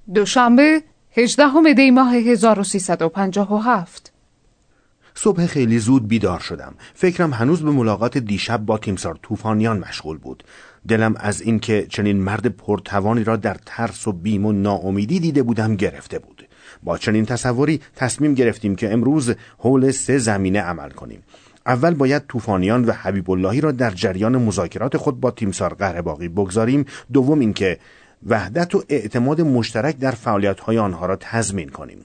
دوشنبه 18 دی ماه 1357. صبح خیلی زود بیدار شدم. فکرم هنوز به ملاقات دیشب با تیمسار طوفانیان مشغول بود. دلم از این که چنین مرد پرتوانی را در ترس و بیم و ناامیدی دیده بودم گرفته بود. با چنین تصوری تصمیم گرفتیم که امروز حول 3 زمینه عمل کنیم. اول باید طوفانیان و حبیب اللهی را در جریان مذاکرات خود با تیمسار قرهباغی بگذاریم. دوم اینکه وحدت و اعتماد مشترک در فعالیت‌های آنها را تضمین کنیم.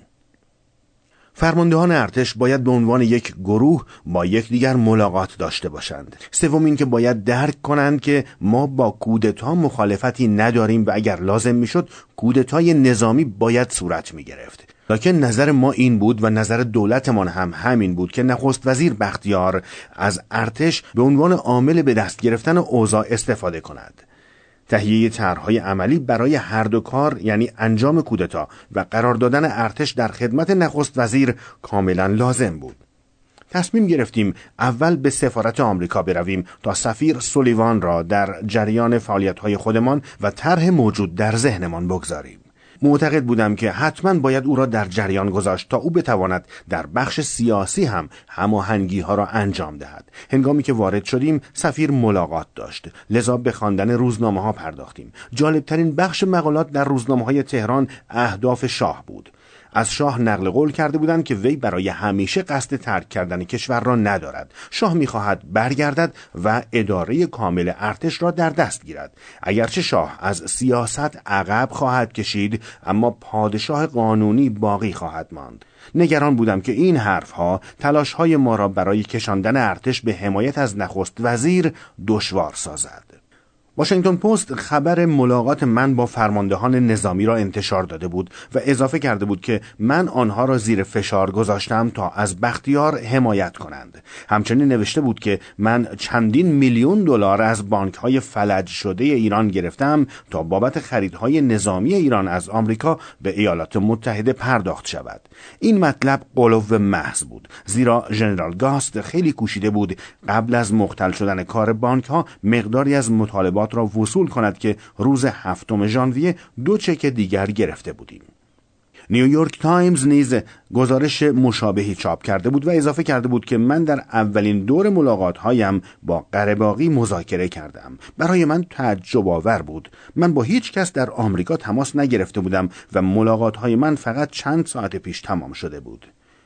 فرماندهان ارتش باید به عنوان یک گروه با یکدیگر ملاقات داشته باشند. سوم این که باید درک کنند که ما با کودتا مخالفتی نداریم و اگر لازم میشد کودتای نظامی باید صورت میگرفت. لکن نظر ما این بود و نظر دولتمان هم همین بود که نخست وزیر بختیار از ارتش به عنوان عامل به دست گرفتن اوضاع استفاده کند. تهیه طرح‌های عملی برای هر دو کار، یعنی انجام کودتا و قرار دادن ارتش در خدمت نخست وزیر، کاملا لازم بود. تصمیم گرفتیم اول به سفارت آمریکا برویم تا سفیر سولیوان را در جریان فعالیت‌های خودمان و طرح موجود در ذهنمان بگذاریم. معتقد بودم که حتما باید او را در جریان گذاشت تا او بتواند در بخش سیاسی هم هماهنگی‌ها را انجام دهد. هنگامی که وارد شدیم سفیر ملاقات داشت، لذا به خواندن روزنامه‌ها پرداختیم. جالبترین بخش مقالات در روزنامه‌های تهران اهداف شاه بود. از شاه نقل قول کرده بودند که وی برای همیشه قصد ترک کردن کشور را ندارد. شاه می‌خواهد برگردد و اداره کامل ارتش را در دست گیرد. اگرچه شاه از سیاست عقب خواهد کشید، اما پادشاه قانونی باقی خواهد ماند. نگران بودم که این حرف‌ها تلاش‌های ما را برای کشاندن ارتش به حمایت از نخست وزیر دشوار سازد. واشنگتن پست خبر ملاقات من با فرماندهان نظامی را انتشار داده بود و اضافه کرده بود که من آنها را زیر فشار گذاشتم تا از بختیار حمایت کنند. همچنین نوشته بود که من چندین میلیون دلار از بانک‌های فلج شده ایران گرفتم تا بابت خریدهای نظامی ایران از آمریکا به ایالات متحده پرداخت شود. این مطلب غلو محض بود، زیرا ژنرال گاست خیلی کوشیده بود قبل از مختل شدن کار بانک‌ها مقداری از مطالبات را وصول کند که روز 7 ژانویه 2 چک دیگر گرفته بودیم. نیویورک تایمز نیز گزارش مشابهی چاپ کرده بود و اضافه کرده بود که من در اولین دور ملاقات‌هایم با قرهباغی مذاکره کردم. برای من تعجب آور بود. من با هیچ کس در آمریکا تماس نگرفته بودم و ملاقات‌های من فقط چند ساعت پیش تمام شده بود.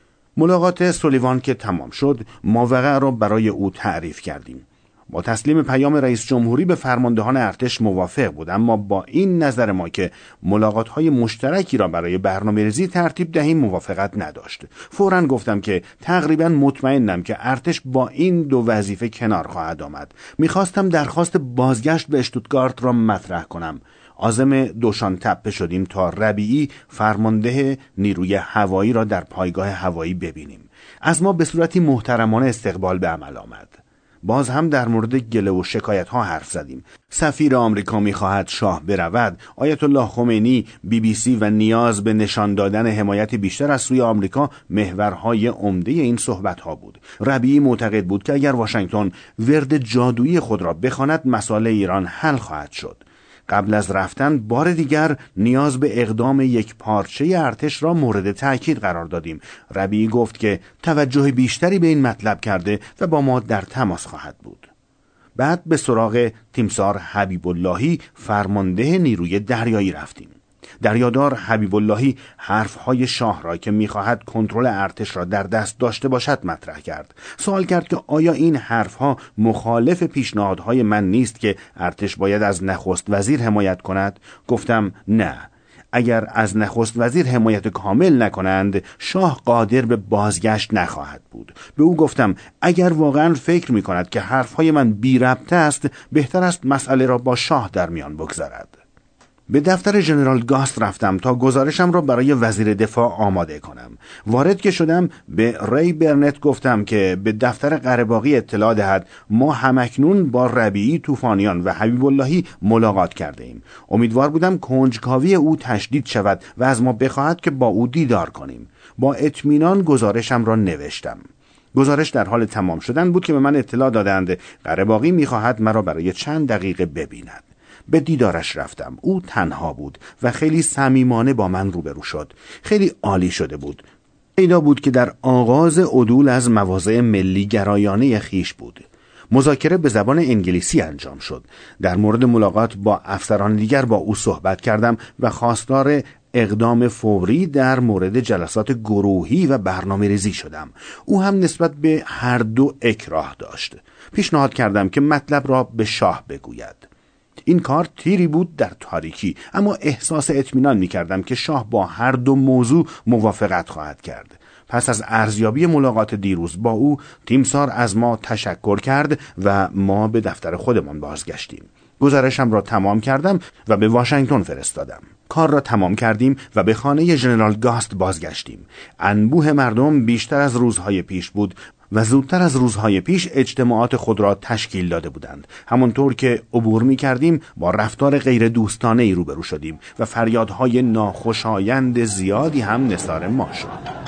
ملاقات سولیوان که تمام شد، ماوقع را برای او تعریف کردیم. با تسلیم پیام رئیس جمهوری به فرماندهان ارتش موافق بود، اما با این نظر ما که ملاقات‌های مشترکی را برای برنامه‌ریزی ترتیب دهیم موافقت نداشت. فوراً گفتم که تقریباً مطمئنم که ارتش با این 2 وظیفه کنار خواهد آمد. می‌خواستم درخواست بازگشت به اشتوتگارت را مطرح کنم. عازم دوشان تپه شدیم تا ربیعی فرمانده نیروی هوایی را در پایگاه هوایی ببینیم. از ما به صورتی محترمانه استقبال به عمل آمد. باز هم در مورد گله و شکایت ها حرف زدیم. سفیر آمریکا می‌خواهد شاه برود، آیت الله خمینی، BBC و نیاز به نشان دادن حمایت بیشتر از سوی آمریکا محورهای عمده این صحبت ها بود. ربیعی معتقد بود که اگر واشنگتن ورد جادویی خود را بخواند مسائل ایران حل خواهد شد. قبل از رفتن بار دیگر نیاز به اقدام یک پارچه ارتش را مورد تأکید قرار دادیم. ربیعی گفت که توجه بیشتری به این مطلب کرده و با ما در تماس خواهد بود. بعد به سراغ تیمسار حبیب اللهی فرمانده نیروی دریایی رفتیم. دریادار حبیب اللهی حرفهای شاه را که می‌خواهد کنترل ارتش را در دست داشته باشد مطرح کرد. سوال کرد که آیا این حرفها مخالف پیشنهادهای من نیست که ارتش باید از نخست وزیر حمایت کند؟ گفتم نه. اگر از نخست وزیر حمایت کامل نکنند شاه قادر به بازگشت نخواهد بود. به او گفتم اگر واقعا فکر می‌کند که حرفهای من بی ربط است بهتر است مسئله را با شاه در میان بگذارد. به دفتر ژنرال گاست رفتم تا گزارشم را برای وزیر دفاع آماده کنم. وارد که شدم به ری برنت گفتم که به دفتر قرهباغی اطلاع دهد ما همکنون با ربیعی، طوفانیان و حبیب اللهی ملاقات کرده ایم. امیدوار بودم کنجکاوی او تشدید شود و از ما بخواهد که با او دیدار کنیم. با اطمینان گزارشم را نوشتم. گزارش در حال تمام شدن بود که به من اطلاع دادند قرهباغی می‌خواهد مرا برای چند دقیقه ببیند. به دیدارش رفتم. او تنها بود و خیلی صمیمانه با من روبرو شد. خیلی عالی شده بود. پیدا بود که در آغاز عدول از مواضع ملی گرایانه خیش بود. مذاکره به زبان انگلیسی انجام شد. در مورد ملاقات با افسران دیگر با او صحبت کردم و خواستار اقدام فوری در مورد جلسات گروهی و برنامه‌ریزی شدم. او هم نسبت به هر دو اکراه داشت. پیشنهاد کردم که مطلب را به شاه بگوید. این کار تیری بود در تاریکی، اما احساس اطمینان می‌کردم که شاه با هر دو موضوع موافقت خواهد کرد. پس از ارزیابی ملاقات دیروز با او، تیمسار از ما تشکر کرد و ما به دفتر خودمان بازگشتیم. گزارشم را تمام کردم و به واشنگتن فرستادم. کار را تمام کردیم و به خانه ژنرال گاست بازگشتیم. انبوه مردم بیشتر از روزهای پیش بود و زودتر از روزهای پیش اجتماعات خود را تشکیل داده بودند. همانطور که عبور می کردیم با رفتار غیر دوستانه ای روبرو شدیم و فریادهای ناخوشایند زیادی هم نثار ما شد.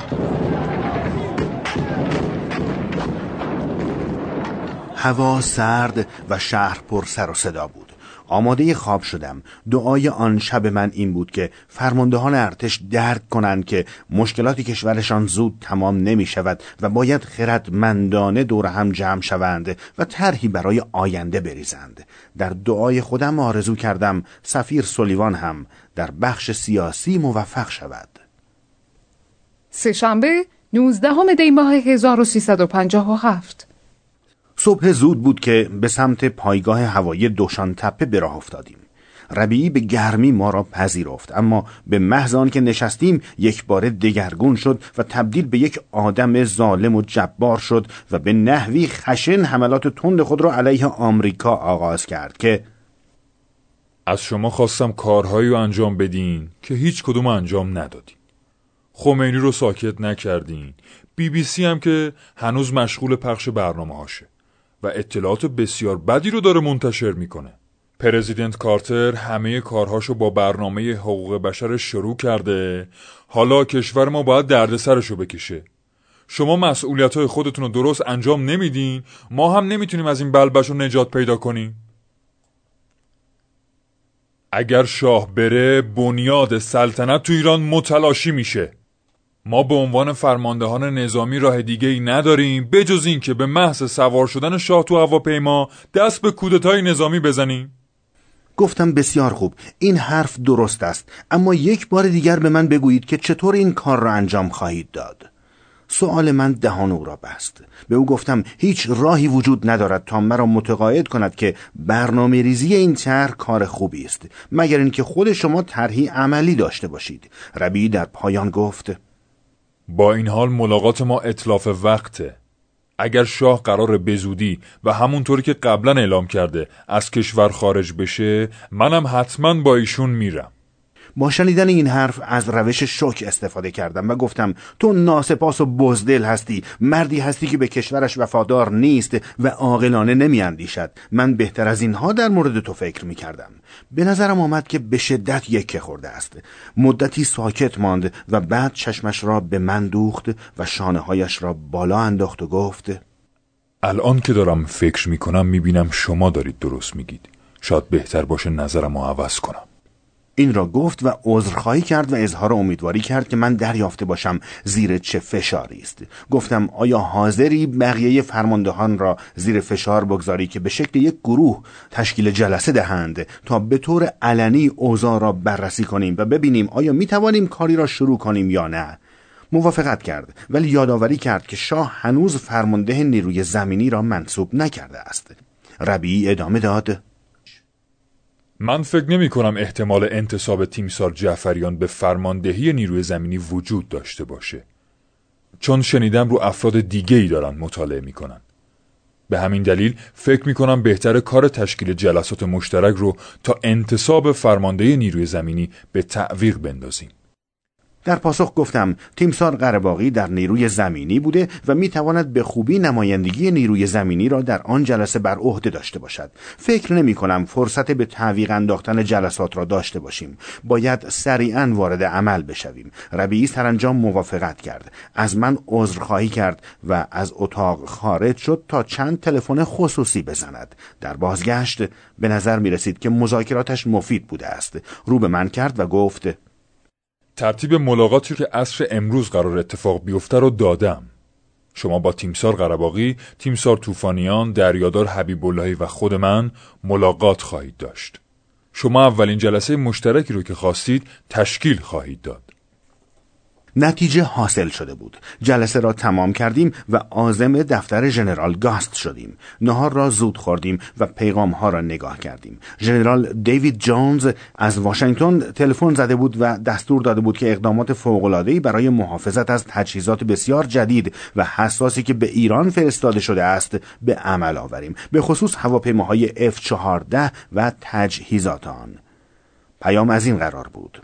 هوا سرد و شهر پر سر و صدا بود. آماده خواب شدم. دعای آن شب من این بود که فرماندهان ارتش درک کنند که مشکلات کشورشان زود تمام نمی شود و باید خردمندانه دور هم جمع شوند و طرحی برای آینده بریزند. در دعای خودم آرزو کردم سفیر سولیوان هم در بخش سیاسی موفق شود. سه‌شنبه 19 دی ماه 1357. صبح زود بود که به سمت پایگاه هوایی دوشان تپه به راه افتادیم. ربیعی به گرمی ما را پذیرفت، اما به محض آنکه نشستیم یک بار دگرگون شد و تبدیل به یک آدم ظالم و جبار شد و به نحوی خشن حملات تند خود را علیه آمریکا آغاز کرد که از شما خواستم کارهایی رو انجام بدین که هیچ کدوم انجام ندادین. خمینی رو ساکت نکردین. BBC هم که هنوز مشغول پخش برنامه هاشه و اطلاعات بسیار بدی رو داره منتشر میکنه. پرزیدنت کارتر همه کارهاشو با برنامه حقوق بشر شروع کرده. حالا کشور ما باید دردسرشو بکشه. شما مسئولیت‌های خودتون رو درست انجام نمیدین، ما هم نمیتونیم از این بلبشو نجات پیدا کنیم. اگر شاه بره بنیاد سلطنت تو ایران متلاشی میشه. ما به عنوان فرماندهان نظامی راه دیگه‌ای نداریم بجز این که به محض سوار شدن شاه تو هواپیما دست به کودتای نظامی بزنیم. گفتم بسیار خوب، این حرف درست است، اما یک بار دیگر به من بگویید که چطور این کار را انجام خواهید داد. سؤال من دهان او را بست. به او گفتم هیچ راهی وجود ندارد تا مرا متقاعد کند که برنامه ریزی این طرح کار خوبی است، مگر اینکه خود شما طرحی عملی داشته باشید. ربیعی در پایان گفت با این حال ملاقات ما اتلاف وقته. اگر شاه قرار بزودی و همونطوری که قبلا اعلام کرده از کشور خارج بشه، منم حتما با ایشون میرم. با شنیدن این حرف از روش شوک استفاده کردم و گفتم تو ناسپاس و بزدل هستی، مردی هستی که به کشورش وفادار نیست و عاقلانه نمیاندیشد. من بهتر از اینها در مورد تو فکر میکردم. به نظرم آمد که به شدت یکه خورده است. مدتی ساکت ماند و بعد چشمش را به من دوخت و شانه هایش را بالا انداخت و گفت الان که دارم فکر میکنم میبینم شما دارید درست میگید. شاید بهتر باشه نظرمو عوض کنم. این را گفت و عذرخواهی کرد و اظهار امیدواری کرد که من دریافته باشم زیر چه فشاری است. گفتم آیا حاضری بقیه فرماندهان را زیر فشار بگذاری که به شکل یک گروه تشکیل جلسه دهند تا به طور علنی اوضاع را بررسی کنیم و ببینیم آیا می توانیم کاری را شروع کنیم یا نه؟ موافقت کرد، ولی یادآوری کرد که شاه هنوز فرمانده نیروی زمینی را منصوب نکرده است. ربیعی ادامه داد من فکر نمی کنم احتمال انتصاب تیمسار جعفریان به فرماندهی نیروی زمینی وجود داشته باشه، چون شنیدم رو افراد دیگه‌ای دارن مطالعه می کنن. به همین دلیل فکر می کنم بهتره کار تشکیل جلسات مشترک رو تا انتصاب فرماندهی نیروی زمینی به تعویق بندازیم. در پاسخ گفتم تیمسار قره‌باغی در نیروی زمینی بوده و میتواند به خوبی نمایندگی نیروی زمینی را در آن جلسه بر عهده داشته باشد. فکر نمی کنم فرصت به تعویق انداختن جلسات را داشته باشیم. باید سریعاً وارد عمل بشویم. ربیعی سرانجام موافقت کرد. از من عذرخواهی کرد و از اتاق خارج شد تا چند تلفن خصوصی بزند. در بازگشت به نظر می رسید که مذاکراتش مفید بوده است. رو به من کرد و گفت ترتیب ملاقاتی که عصر امروز قرار اتفاق بیفته رو دادم. شما با تیمسار قره‌باغی، تیمسار طوفانیان، دریادار حبیب اللهی و خود من ملاقات خواهید داشت. شما اولین جلسه مشترکی رو که خواستید تشکیل خواهید داد. نتیجه حاصل شده بود. جلسه را تمام کردیم و عازم دفتر ژنرال گاست شدیم. نهار را زود خوردیم و پیغام ها را نگاه کردیم. ژنرال دیوید جونز از واشنگتن تلفن زده بود و دستور داده بود که اقدامات فوق‌العاده‌ای برای محافظت از تجهیزات بسیار جدید و حساسی که به ایران فرستاده شده است به عمل آوریم، به خصوص هواپیماهای F-14 و تجهیزات آن. پیام از این قرار بود: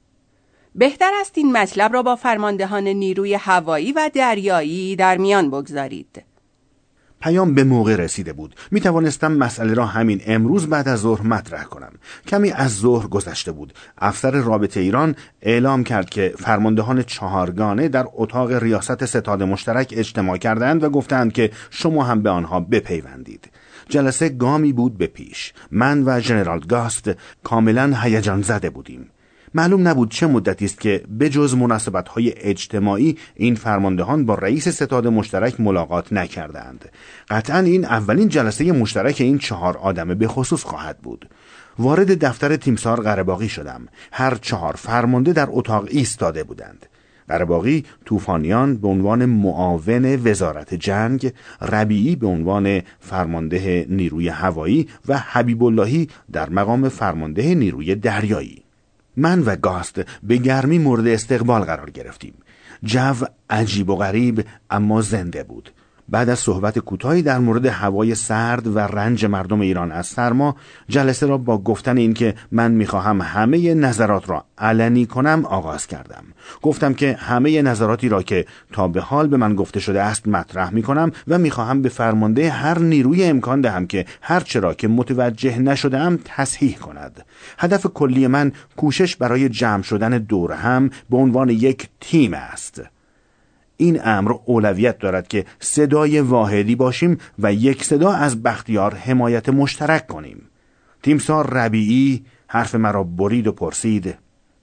بهتر است این مطلب را با فرماندهان نیروی هوایی و دریایی در میان بگذارید. پیام به موقع رسیده بود. می توانستم مسئله را همین امروز بعد از ظهر مطرح کنم. کمی از ظهر گذشته بود. افسر رابطه ایران اعلام کرد که فرماندهان 4گانه در اتاق ریاست ستاد مشترک اجتماع کردند و گفتند که شما هم به آنها بپیوندید. جلسه گامی بود به پیش. من و ژنرال گاست کاملا هیجان زده بودیم. معلوم نبود چه مدتی است که بجز مناسبت‌های اجتماعی این فرماندهان با رئیس ستاد مشترک ملاقات نکردند. قطعاً این اولین جلسه مشترک این 4 آدم به خصوص خواهد بود. وارد دفتر تیمسار قره‌باغی شدم. هر 4 فرمانده در اتاق ایستاده بودند. قره‌باغی طوفانیان به عنوان معاون وزارت جنگ، ربیعی به عنوان فرمانده نیروی هوایی و حبیب اللهی در مقام فرمانده نیروی دریایی. من و گاست به گرمی مورد استقبال قرار گرفتیم. جو عجیب و غریب اما زنده بود. بعد از صحبت کوتاهی در مورد هوای سرد و رنج مردم ایران از سرما، جلسه را با گفتن این که من میخواهم همه نظرات را علنی کنم آغاز کردم. گفتم که همه نظراتی را که تا به حال به من گفته شده است مطرح میکنم و میخواهم به فرمانده هر نیروی امکان دهم که هر چرا که متوجه نشدم تصحیح کند. هدف کلی من کوشش برای جمع شدن دور هم به عنوان یک تیم است. این امر اولویت دارد که صدای واحدی باشیم و یک صدا از بختیار حمایت مشترک کنیم. تیمسار ربیعی حرف مرا برید و پرسید: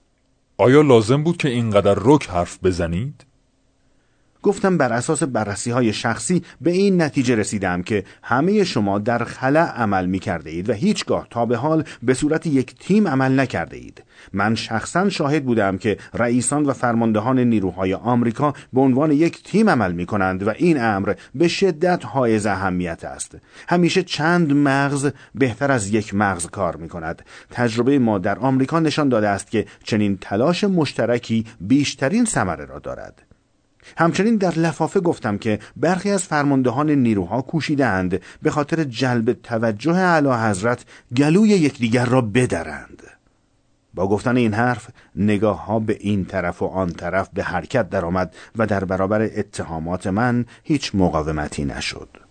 آیا لازم بود که اینقدر رک حرف بزنید؟ گفتم بر اساس بررسی‌های شخصی به این نتیجه رسیدم که همه شما در خلا عمل می‌کرده اید و هیچگاه تا به حال به صورت یک تیم عمل نکرده اید. من شخصاً شاهد بودم که رئیسان و فرماندهان نیروهای آمریکا به عنوان یک تیم عمل می‌کنند و این امر به شدت حائز اهمیت است. همیشه چند مغز بهتر از یک مغز کار می‌کند. تجربه ما در آمریکا نشان داده است که چنین تلاش مشترکی بیشترین ثمره را دارد. همچنین در لفافه گفتم که برخی از فرماندهان نیروها کوشیدند به خاطر جلب توجه اعلیحضرت گلوی یکدیگر را بدرند. با گفتن این حرف نگاه ها به این طرف و آن طرف به حرکت درآمد و در برابر اتهامات من هیچ مقاومتی نشد.